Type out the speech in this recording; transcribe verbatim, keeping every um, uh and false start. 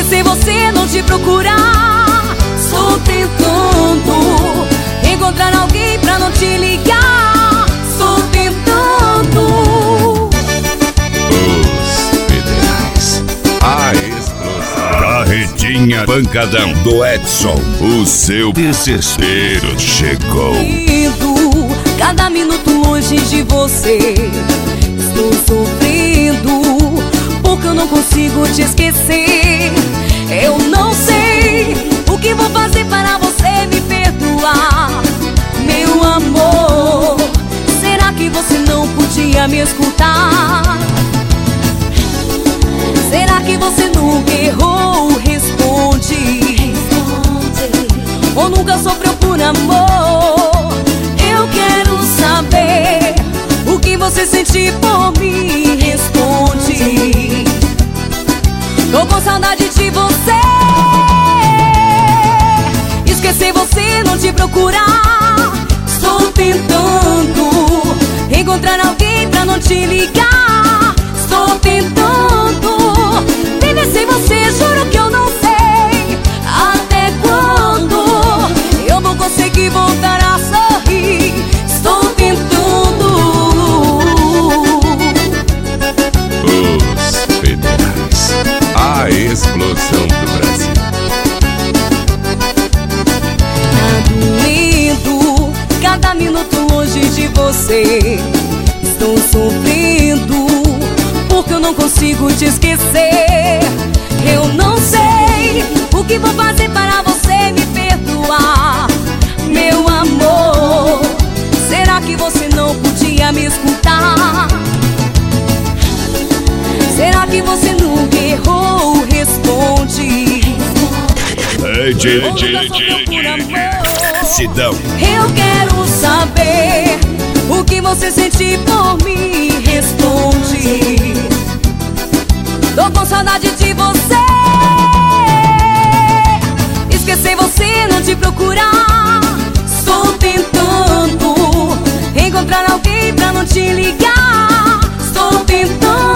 Esquecer você, não te procurar. Estou tentando encontrar alguém pra não te ligar. Estou tentando. Os Federais, a explosão. Carretinha pancadão do Edson. O seu desespero chegou. Indo, cada minuto longe de você. Estou sofrendo, porque eu não consigo te esquecer. Eu não sei o que vou fazer para você me perdoar. Meu amor, será que você não podia me escutar? Será que você nunca errou? Responde. Ou nunca sofreu por amor? Eu quero saber o que você sente por mim. Responde. Tô com saudade de você. Esquecer você, não te procurar. Estou tentando encontrar alguém pra não te ligar. Estou tentando viver sem você, juro que eu não sei até quando eu vou conseguir voltar a sorrir. Estou tentando. Os Federais, a explosão do Brasil. Tá doendo, cada minuto longe de você. Estou sofrendo, porque eu não consigo te esquecer. Eu não sei o que vou fazer para você me perdoar. Meu amor, será que você não podia me escutar? Será que você nunca errou? Responde. Sidão. Eu quero saber o que você sente por mim. Responde. Tô com saudade de você. Esquecer você, não te procurar. Estou tentando encontrar alguém pra não te ligar. Estou tentando